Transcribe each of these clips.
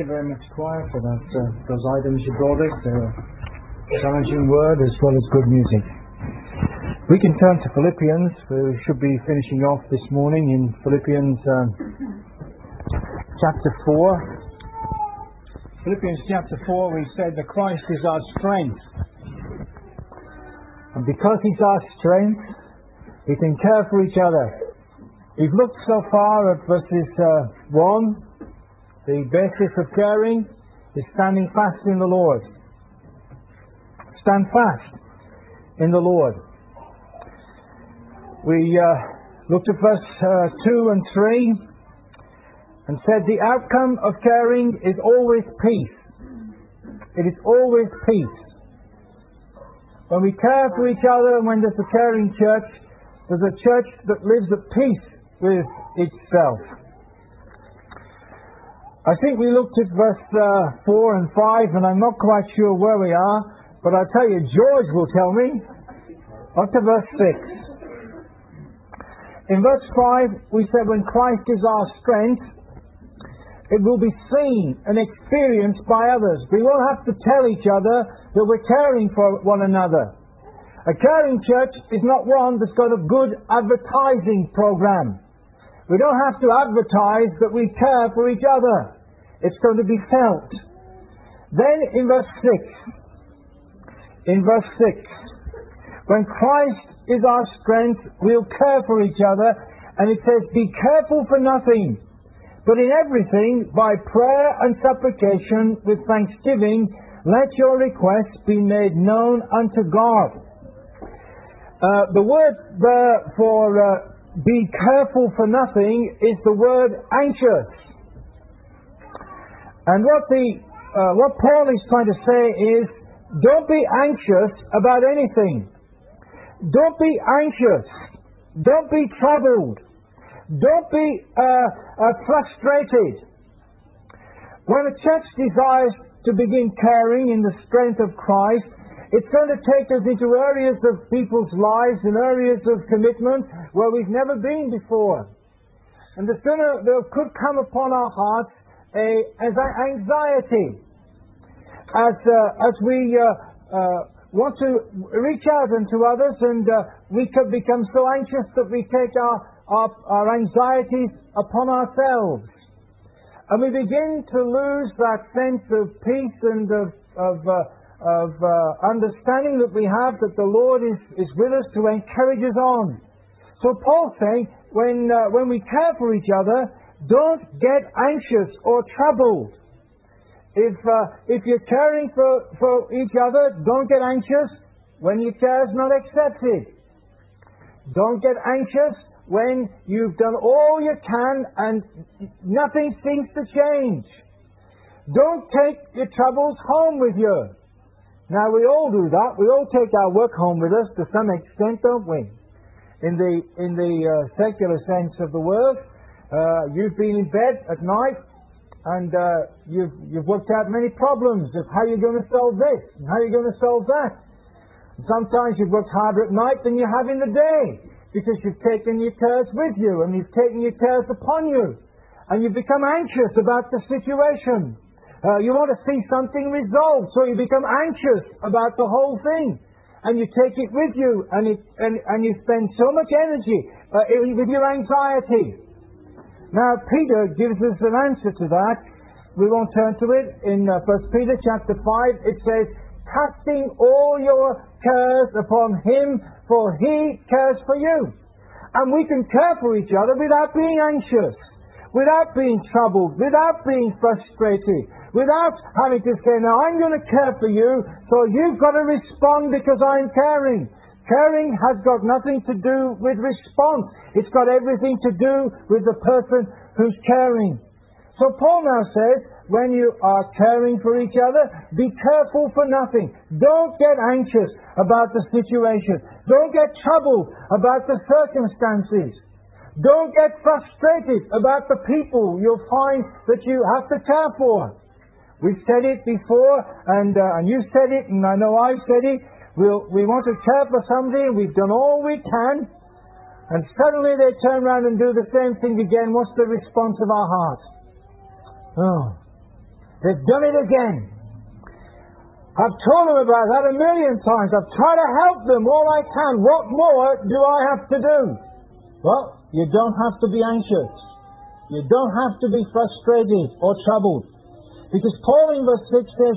very much, choir, for those items you brought us. A challenging word as well as good music. We can turn to Philippians. We should be finishing off this morning in Philippians chapter 4. Philippians chapter 4, we said that Christ is our strength. And because He's our strength, we can care for each other. We've looked so far at verses 1. The basis of caring is standing fast in the Lord. Stand fast in the Lord. We looked at verse 2 and 3 and said the outcome of caring is always peace. It is always peace. When we care for each other and when there's a caring church, there's a church that lives at peace with itself. I think we looked at verse 4 and 5, and I'm not quite sure where we are, but I'll tell you, George will tell me. Up to verse 6. In verse 5, we said when Christ is our strength, it will be seen and experienced by others. We won't have to tell each other that we're caring for one another. A caring church is not one that's got a good advertising program. We don't have to advertise that we care for each other. It's going to be felt. Then in verse 6, when Christ is our strength, we'll care for each other. And it says, be careful for nothing, but in everything, by prayer and supplication, with thanksgiving, let your requests be made known unto God. The word there for be careful for nothing is the word anxious. And what Paul is trying to say is, don't be anxious about anything. Don't be anxious. Don't be troubled. Don't be frustrated. When a church desires to begin caring in the strength of Christ, it's going to take us into areas of people's lives and areas of commitment where we've never been before. And there could come upon our hearts as anxiety. As we want to reach out unto others, and we could become so anxious that we take our anxieties upon ourselves. And we begin to lose that sense of peace and of understanding that we have that the Lord is with us to encourage us on. So Paul's saying, when we care for each other, don't get anxious or troubled. If you're caring for each other, don't get anxious when your care is not accepted. Don't get anxious when you've done all you can and nothing seems to change. Don't take your troubles home with you. Now, we all do that. We all take our work home with us to some extent, don't we? In the secular sense of the word, you've been in bed at night and you've worked out many problems of how you're going to solve this and how you're going to solve that. And sometimes you've worked harder at night than you have in the day because you've taken your cares with you and you've taken your cares upon you and you've become anxious about the situation. You want to see something resolved, so you become anxious about the whole thing. And you take it with you, and you spend so much energy with your anxiety. Now, Peter gives us an answer to that. We won't turn to it. In 1 Peter chapter 5, it says, casting all your cares upon Him, for He cares for you. And we can care for each other without being anxious, without being troubled, without being frustrated, without having to say, now I'm going to care for you, so you've got to respond because I'm caring. Caring has got nothing to do with response. It's got everything to do with the person who's caring. So Paul now says, when you are caring for each other, be careful for nothing. Don't get anxious about the situation. Don't get troubled about the circumstances. Don't get frustrated about the people you'll find that you have to care for. We've said it before, and you've said it, and I know I've said it. We want to care for somebody, and we've done all we can, and suddenly they turn around and do the same thing again. What's the response of our heart? Oh, They've done it again. I've told them about that 1,000,000 times. I've tried to help them all I can. What more do I have to do? Well, you don't have to be anxious. You don't have to be frustrated or troubled. Because Paul in verse 6 says,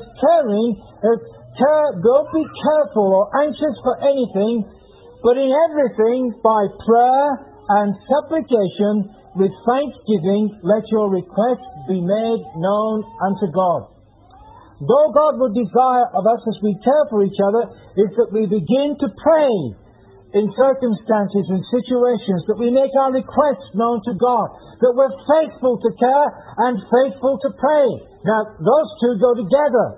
don't be careful or anxious for anything, but in everything by prayer and supplication with thanksgiving let your requests be made known unto God. Though God would desire of us as we care for each other is that we begin to pray in circumstances and situations, that we make our requests known to God, that we're faithful to care and faithful to pray. Now, those two go together.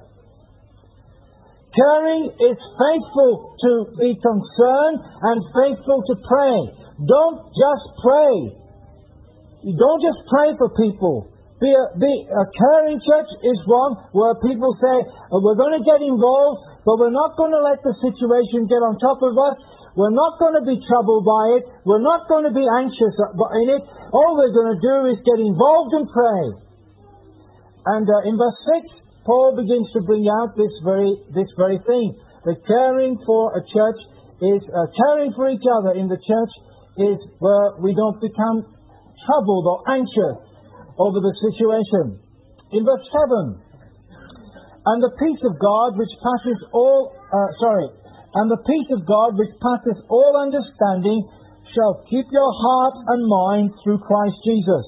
Caring is faithful to be concerned and faithful to pray. Don't just pray. You don't just pray for people. A caring church is one where people say, we're going to get involved, but we're not going to let the situation get on top of us. We're not going to be troubled by it. We're not going to be anxious in it. All we're going to do is get involved and pray. And in verse 6, Paul begins to bring out this very thing. The caring for a church is, caring for each other in the church is where we don't become troubled or anxious over the situation. In verse 7, and the peace of God which passes all, and the peace of God which passeth all understanding shall keep your heart and mind through Christ Jesus.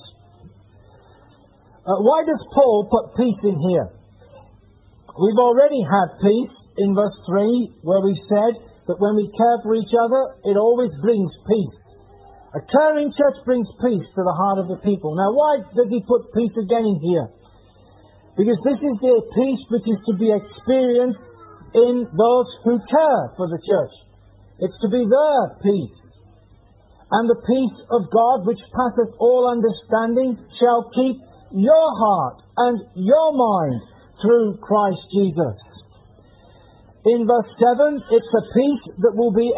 Why does Paul put peace in here? We've already had peace in verse 3, where we said that when we care for each other, it always brings peace. A caring church brings peace to the heart of the people. Now, why does he put peace again in here? Because this is the peace which is to be experienced in those who care for the church. It's to be their peace. And the peace of God which passeth all understanding shall keep your heart and your mind through Christ Jesus. In verse 7, it's a peace that will be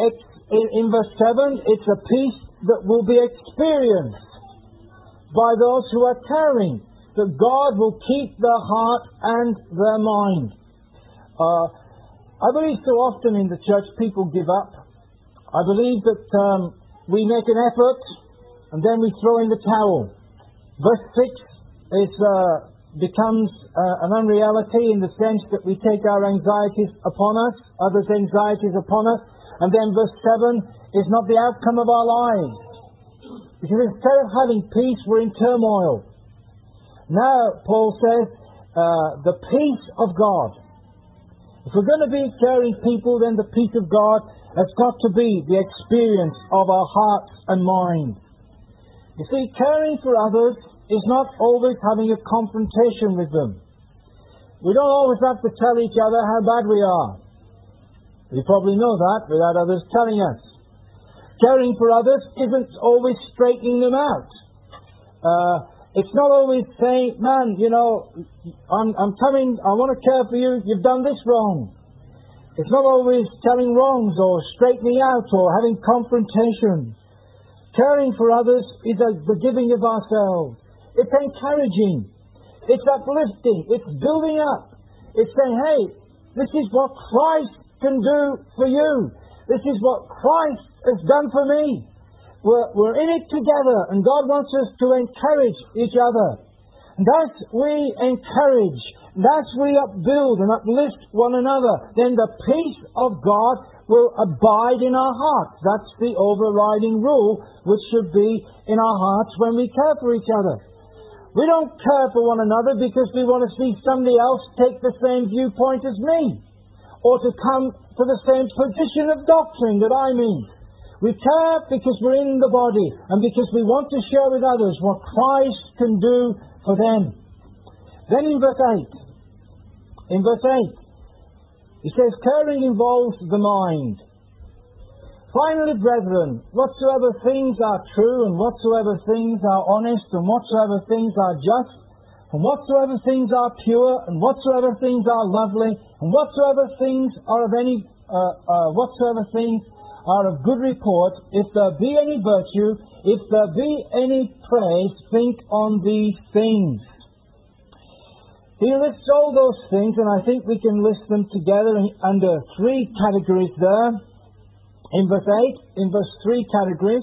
experienced by those who are caring, that God will keep their heart and their mind. I believe so often in the church people give up. I believe that we make an effort and then we throw in the towel. Verse 6 becomes an unreality in the sense that we take our anxieties upon us, others' anxieties upon us, and then verse 7 is not the outcome of our lives. Because instead of having peace, we're in turmoil. Now, Paul says, the peace of God. If we're going to be caring people, then the peace of God has got to be the experience of our hearts and minds. You see, caring for others is not always having a confrontation with them. We don't always have to tell each other how bad we are. You probably know that without others telling us. Caring for others isn't always straightening them out. It's not always saying, man, I'm coming, I want to care for you, you've done this wrong. It's not always telling wrongs or straightening out or having confrontations. Caring for others is the giving of ourselves. It's encouraging. It's uplifting. It's building up. It's saying, hey, this is what Christ can do for you. This is what Christ has done for me. We're in it together, and God wants us to encourage each other. And as we encourage, and as we upbuild and uplift one another, then the peace of God will abide in our hearts. That's the overriding rule which should be in our hearts when we care for each other. We don't care for one another because we want to see somebody else take the same viewpoint as me, or to come to the same position of doctrine that I mean. We care because we're in the body and because we want to share with others what Christ can do for them. Then in verse 8, he says, caring involves the mind. Finally, brethren, whatsoever things are true, and whatsoever things are honest, and whatsoever things are just, and whatsoever things are pure, and whatsoever things are lovely, and whatsoever things are of good report, if there be any virtue, if there be any praise, think on these things. He lists all those things, and I think we can list them together under three categories there. In verse 8, in verse 3 categories.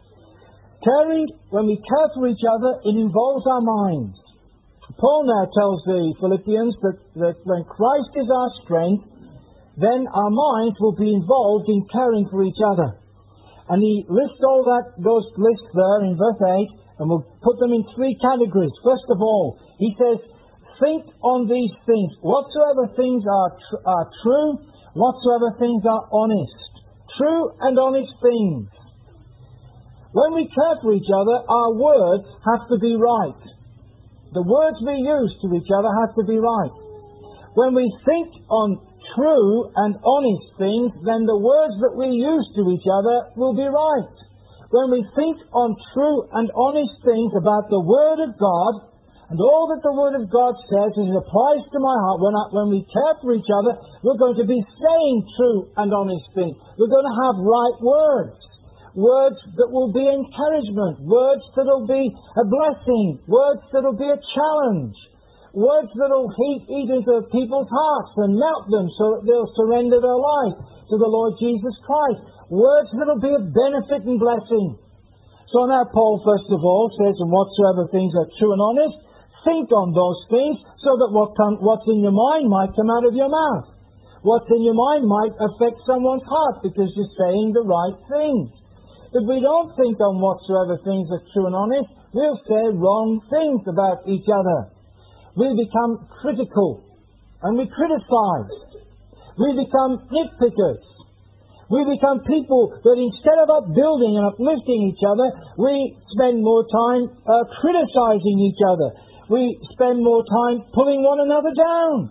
Caring, when we care for each other, it involves our minds. Paul now tells the Philippians that when Christ is our strength, then our minds will be involved in caring for each other. And he lists all those lists there in verse 8, and we'll put them in three categories. First of all, he says, think on these things. Whatsoever things are true, whatsoever things are honest. True and honest things. When we care for each other, our words have to be right. The words we use to each other have to be right. When we think on true and honest things, then the words that we use to each other will be right. When we think on true and honest things about the Word of God, and all that the Word of God says, as it applies to my heart, when we care for each other, we're going to be saying true and honest things. We're going to have right words. Words that will be encouragement. Words that will be a blessing. Words that will be a challenge. Words that will eat into people's hearts and melt them so that they'll surrender their life to the Lord Jesus Christ. Words that will be a benefit and blessing. So now Paul, first of all, says, and whatsoever things are true and honest, think on those things so that what's in your mind might come out of your mouth. What's in your mind might affect someone's heart because you're saying the right things. If we don't think on whatsoever things are true and honest, we'll say wrong things about each other. We become critical and we criticize. We become nitpickers. We become people that instead of upbuilding and uplifting each other, we spend more time criticizing each other. We spend more time pulling one another down.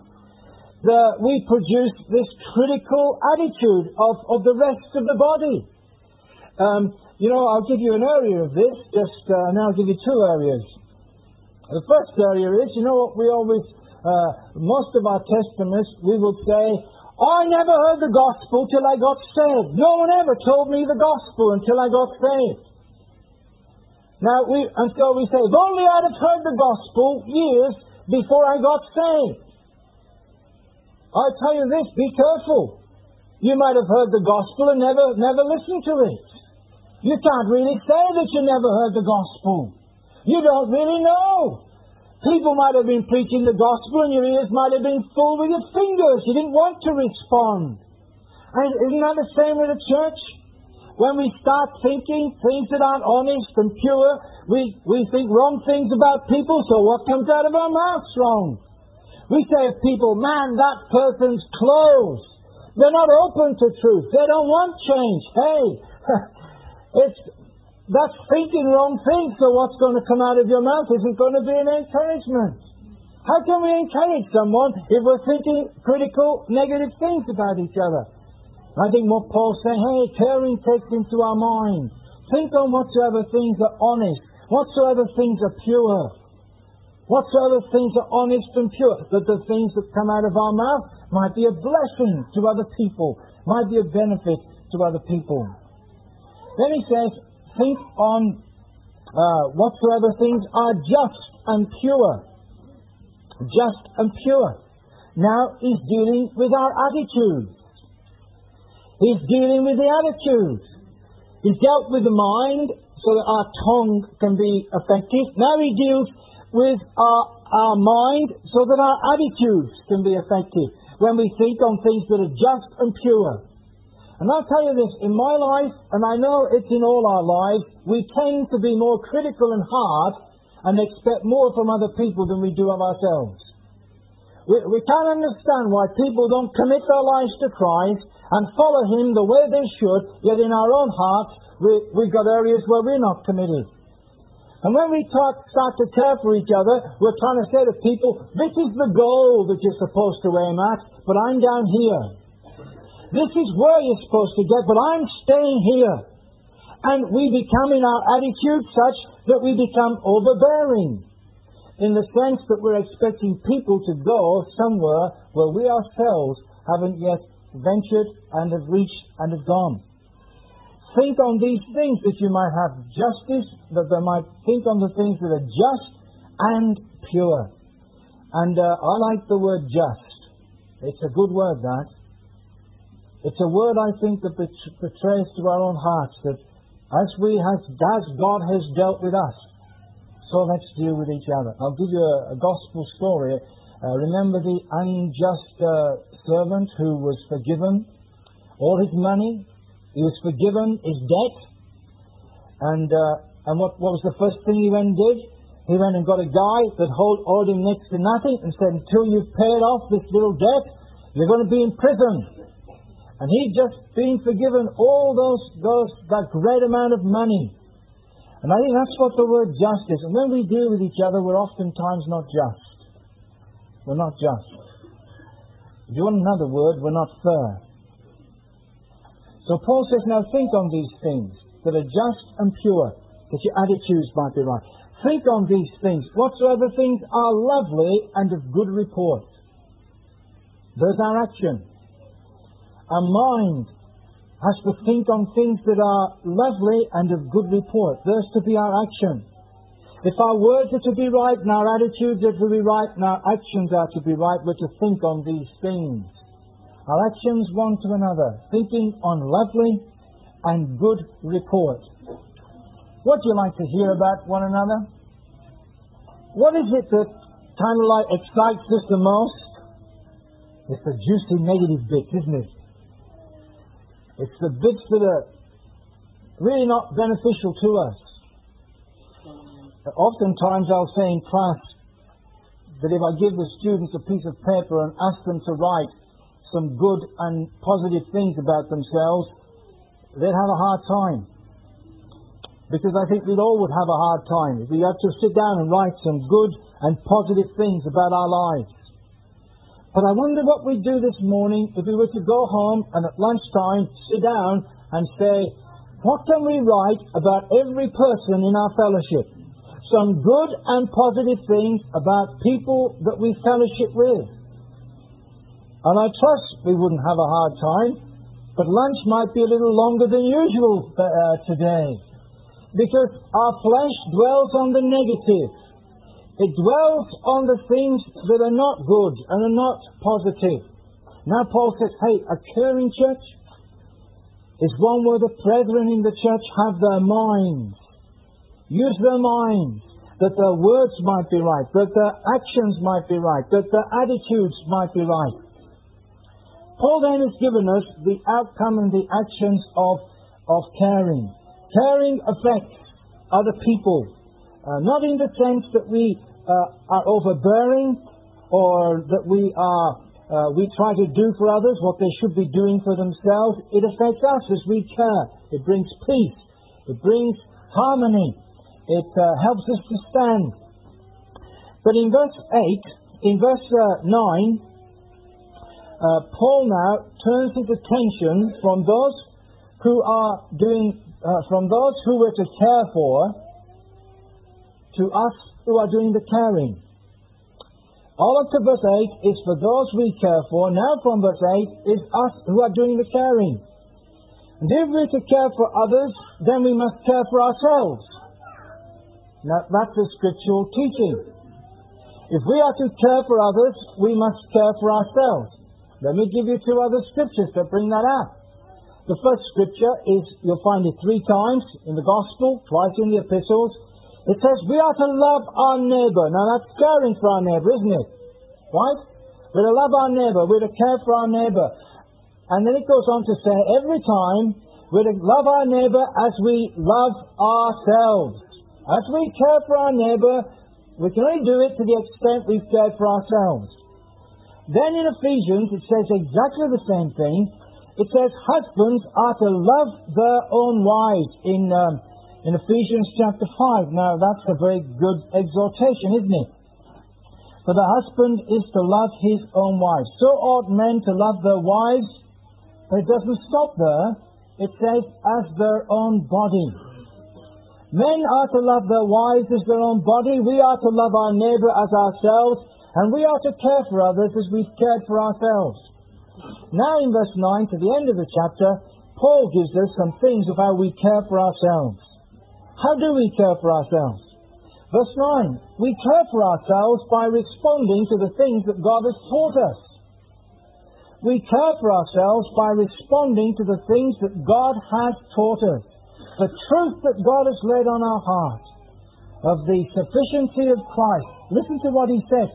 We produce this critical attitude of the rest of the body. I'll give you an area of this, and I'll give you two areas. The first area is, what we always, most of our testaments, we will say, I never heard the gospel till I got saved. No one ever told me the gospel until I got saved. Now, so we say, if only I'd have heard the gospel years before I got saved. I tell you this, be careful. You might have heard the gospel and never listened to it. You can't really say that you never heard the gospel. You don't really know. People might have been preaching the gospel and your ears might have been full with your fingers. You didn't want to respond. And isn't that the same with the church? When we start thinking things that aren't honest and pure, we think wrong things about people, so what comes out of our mouths wrong? We say of people, man, that person's closed. They're not open to truth. They don't want change. Hey, that's thinking wrong things, so what's going to come out of your mouth isn't going to be an encouragement. How can we encourage someone if we're thinking critical, negative things about each other? I think what Paul's saying, hey, caring takes into our mind. Think on whatsoever things are honest, whatsoever things are pure, whatsoever things are honest and pure, that the things that come out of our mouth might be a blessing to other people, might be a benefit to other people. Then he says, think on whatsoever things are just and pure. Just and pure. Now he's dealing with our attitudes. He's dealing with the attitudes. He's dealt with the mind so that our tongue can be effective. Now he deals with our mind so that our attitudes can be effective when we think on things that are just and pure. And I'll tell you this, in my life, and I know it's in all our lives, we tend to be more critical and hard and expect more from other people than we do of ourselves. We can't understand why people don't commit their lives to Christ and follow Him the way they should, yet in our own hearts we've got areas where we're not committed. And when we start to care for each other, we're trying to say to people, this is the goal that you're supposed to aim at, but I'm down here. This is where you're supposed to get, but I'm staying here. And we become in our attitude such that we become overbearing, in the sense that we're expecting people to go somewhere where we ourselves haven't yet ventured and have reached and have gone. Think on these things that you might have justice, that they might think on the things that are just and pure. And I like the word just. It's a good word, that. It's a word, I think, that portrays to our own hearts that as God has dealt with us, so let's deal with each other. I'll give you a gospel story. Remember the unjust servant who was forgiven all his money? He was forgiven his debt. And what was the first thing he went and did? He went and got a guy that owed him next to nothing and said, until you've paid off this little debt, you're going to be in prison. And he'd just been forgiven all that great amount of money. And I think that's what the word just is. And when we deal with each other, we're oftentimes not just. We're not just. If you want another word, we're not fair. So Paul says, now think on these things that are just and pure, that your attitudes might be right. Think on these things. Whatsoever things are lovely and of good report. There's our action. Our mind has to think on things that are lovely and of good report. There's to be our action. If our words are to be right and our attitudes are to be right and our actions are to be right, we're to think on these things. Our actions one to another, thinking on lovely and good report. What do you like to hear about one another? What is it that kind of like excites us the most? It's the juicy negative bits, isn't it? It's the bits that are really not beneficial to us. Oftentimes I'll say in class that if I give the students a piece of paper and ask them to write some good and positive things about themselves, they'd have a hard time. Because I think we'd all would have a hard time if we had to sit down and write some good and positive things about our lives. But I wonder what we'd do this morning if we were to go home and at lunchtime sit down and say, what can we write about every person in our fellowship? Some good and positive things about people that we fellowship with. And I trust we wouldn't have a hard time, but lunch might be a little longer than usual today. Because our flesh dwells on the negative. It dwells on the things that are not good and are not positive. Now Paul says, hey, a caring church is one where the brethren in the church have their minds. Use their minds, that their words might be right, that their actions might be right, that their attitudes might be right. Paul then has given us the outcome and the actions of caring. Caring affects other people, not in the sense that we are overbearing or that we try to do for others what they should be doing for themselves. It affects us as we care. It brings peace. It brings harmony. It helps us to stand. But in verse 9, Paul now turns his attention from those who are from those who were to care for, to us who are doing the caring. All up to verse 8 is for those we care for. Now from verse 8 is us who are doing the caring. And if we're to care for others, then we must care for ourselves. Now that's a scriptural teaching. If we are to care for others, we must care for ourselves. Let me give you two other scriptures that bring that out. The first scripture is, you'll find it 3 times in the Gospel, twice in the Epistles. It says we are to love our neighbour. Now that's caring for our neighbour, isn't it? Right? We're to love our neighbour. We're to care for our neighbour. And then it goes on to say, every time, we're to love our neighbour as we love ourselves. As we care for our neighbour, we can only do it to the extent we've cared for ourselves. Then in Ephesians, it says exactly the same thing. It says husbands are to love their own wives in Ephesians chapter 5. Now that's a very good exhortation, isn't it? For the husband is to love his own wife. So ought men to love their wives, but it doesn't stop there. It says as their own body. Men are to love their wives as their own body. We are to love our neighbour as ourselves, and we are to care for others as we've cared for ourselves. Now in verse 9, to the end of the chapter, Paul gives us some things of how we care for ourselves. How do we care for ourselves? Verse 9, we care for ourselves by responding to the things that God has taught us. We care for ourselves by responding to the things that God has taught us. The truth that God has laid on our heart of the sufficiency of Christ. Listen to what he said.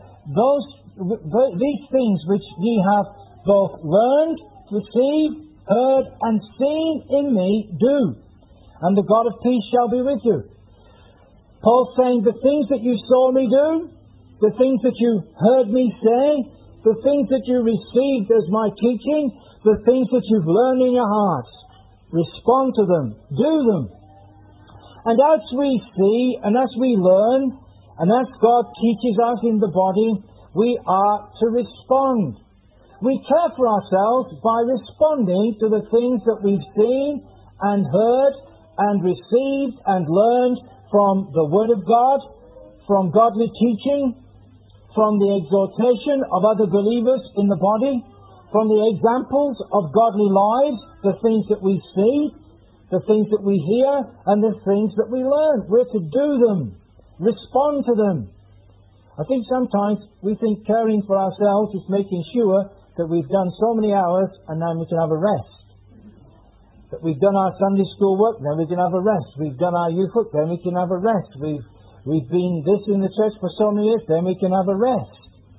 These things which ye have both learned, received, heard, and seen in me, do, and the God of peace shall be with you. Paul's saying the things that you saw me do, the things that you heard me say, the things that you received as my teaching, the things that you've learned in your hearts, respond to them, do them. And as we see and as we learn, and as God teaches us in the body, we are to respond. We care for ourselves by responding to the things that we've seen and heard and received and learned from the Word of God, from godly teaching, from the exhortation of other believers in the body, from the examples of godly lives, the things that we see, the things that we hear, and the things that we learn. We're to do them, respond to them. I think sometimes we think caring for ourselves is making sure that we've done so many hours and then we can have a rest. That we've done our Sunday school work, then we can have a rest. We've done our youth work, then we can have a rest. We've been this in the church for so many years, then we can have a rest.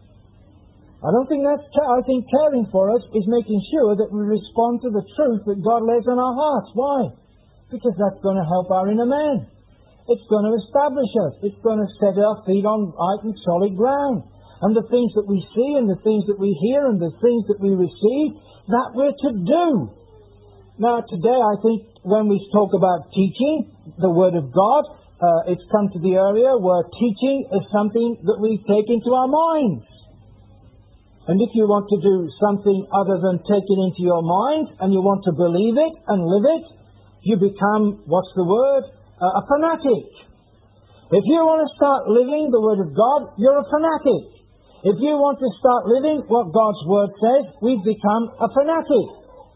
I don't think that's I think caring for us is making sure that we respond to the truth that God lays on our hearts. Why? Because that's going to help our inner man. It's going to establish us. It's going to set our feet on right and solid ground. And the things that we see and the things that we hear and the things that we receive, that we're to do. Now today I think when we talk about teaching, the Word of God, it's come to the area where teaching is something that we take into our minds. And if you want to do something other than take it into your mind and you want to believe it and live it, you become, what's the word? A fanatic. If you want to start living the Word of God, you're a fanatic. If you want to start living what God's Word says, we've become a fanatic.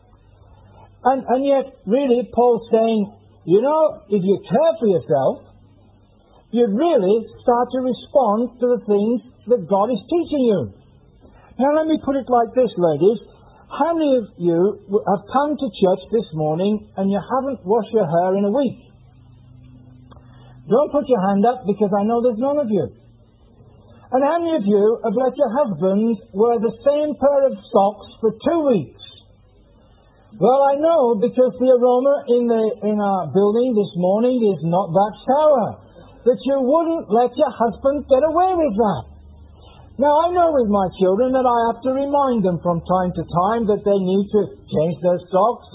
And yet, really, Paul's saying, you know, if you care for yourself, you'd really start to respond to the things that God is teaching you. Now, let me put it like this, ladies. How many of you have come to church this morning and you haven't washed your hair in a week? Don't put your hand up because I know there's none of you. And how many of you have let your husband wear the same pair of socks for 2 weeks? Well, I know because the aroma in our building this morning is not that sour. That you wouldn't let your husband get away with that. Now, I know with my children that I have to remind them from time to time that they need to change their socks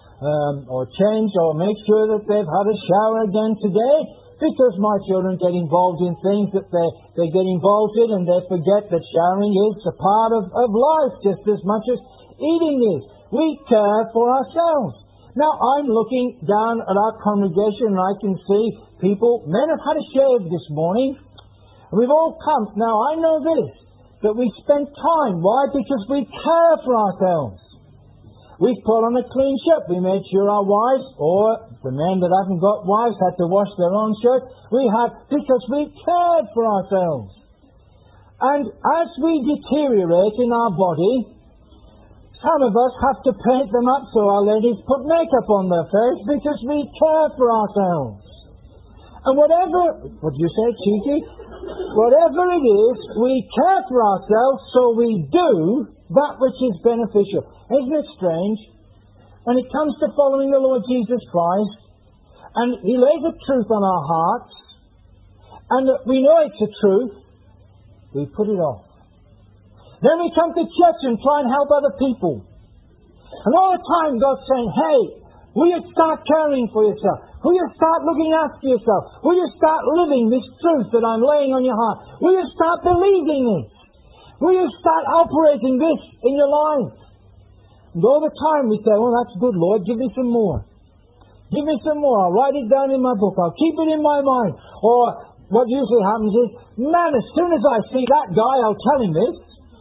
or change or make sure that they've had a shower again today, because my children get involved in things that they get involved in and they forget that showering is a part of life just as much as eating is. We care for ourselves. Now, I'm looking down at our congregation and I can see people, men have had a shave this morning. We've all come. Now, I know this, that we spend time. Why? Because we care for ourselves. We've put on a clean shirt. We made sure our wives, or the men that haven't got wives, had to wash their own shirt. Because we cared for ourselves. And as we deteriorate in our body, some of us have to paint them up, so our ladies put makeup on their face because we care for ourselves. And whatever, what do you say, cheeky? Whatever it is, we care for ourselves, so we do that which is beneficial. Isn't it strange? When it comes to following the Lord Jesus Christ, and He lays a truth on our hearts, and we know it's a truth, we put it off. Then we come to church and try and help other people. And all the time God's saying, hey, will you start caring for yourself? Will you start looking after yourself? Will you start living this truth that I'm laying on your heart? Will you start believing it? Will you start operating this in your life? And all the time we say, well, that's good, Lord, give me some more. Give me some more. I'll write it down in my book. I'll keep it in my mind. Or what usually happens is, man, as soon as I see that guy, I'll tell him this.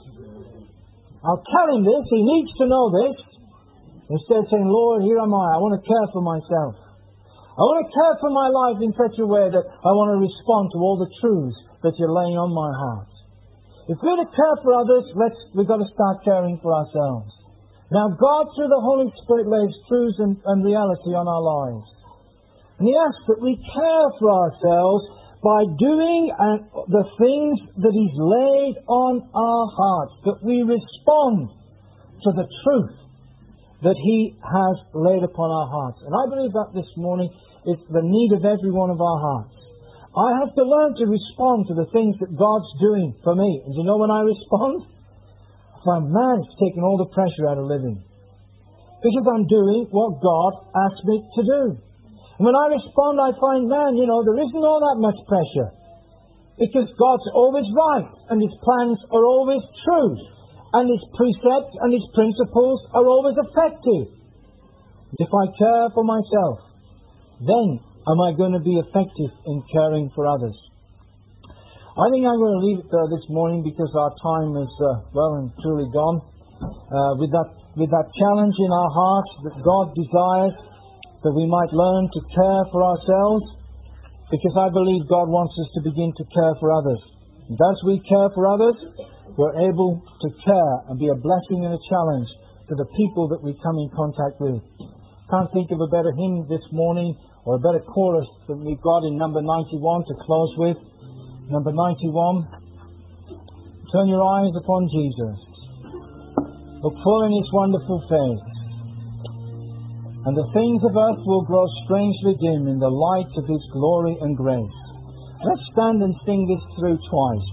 I'll tell him this. He needs to know this. Instead of saying, Lord, here am I. I want to care for myself. I want to care for my life in such a way that I want to respond to all the truths that you're laying on my heart. If we're to care for others, we've got to start caring for ourselves. Now, God, through the Holy Spirit, lays truths and reality on our lives. And He asks that we care for ourselves by doing the things that He's laid on our hearts, that we respond to the truth that He has laid upon our hearts. And I believe that this morning is the need of every one of our hearts. I have to learn to respond to the things that God's doing for me. And you know when I respond? I find, man, it's taking all the pressure out of living. Because I'm doing what God asked me to do. And when I respond, I find, man, there isn't all that much pressure. Because God's always right, and His plans are always true, and His precepts and His principles are always effective. If I care for myself, then am I going to be effective in caring for others? I think I'm going to leave it there this morning because our time is well and truly gone. With that challenge in our hearts that God desires, that we might learn to care for ourselves, because I believe God wants us to begin to care for others. And as we care for others, we're able to care and be a blessing and a challenge to the people that we come in contact with. Can't think of a better hymn this morning or a better chorus than we've got in number 91 to close with. Number 91. Turn your eyes upon Jesus. Look full in His wonderful face. And the things of earth will grow strangely dim in the light of His glory and grace. Let's stand and sing this through twice.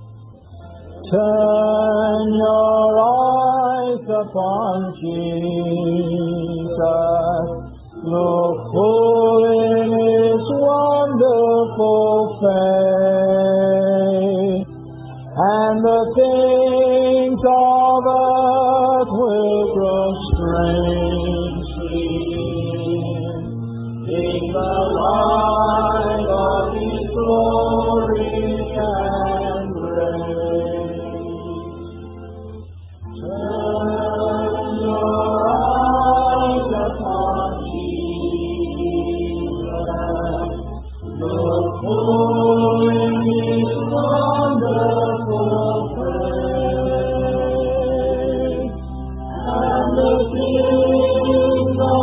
Turn your eyes upon Jesus. Look full in His wonderful face. And the things of earth will grow strangely in the light of His glory and grace. Turn your eyes upon Jesus. Look full in His wonderful face. And the things of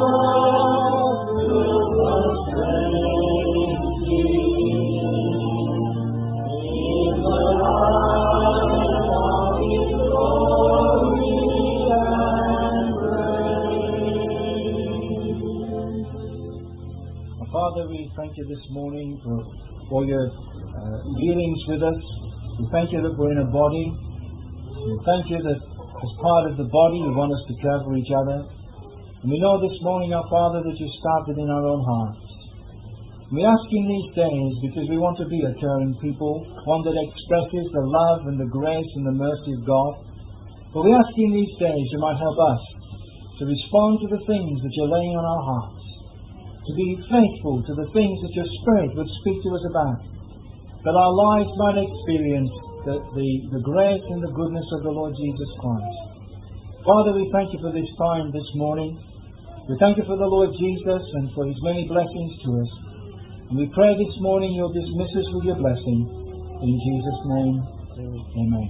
Father, we thank You this morning for Your dealings with us. We thank You that we're in a body. We thank You that as part of the body You want us to care for each other. And we know this morning, our Father, that You started in our own hearts. We ask in these days, because we want to be a caring people, one that expresses the love and the grace and the mercy of God. But we ask in these days You might help us to respond to the things that You're laying on our hearts, to be faithful to the things that Your Spirit would speak to us about, that our lives might experience the grace and the goodness of the Lord Jesus Christ. Father, we thank You for this time this morning. We thank You for the Lord Jesus and for His many blessings to us. And we pray this morning You'll dismiss us with Your blessing. In Jesus' name, amen.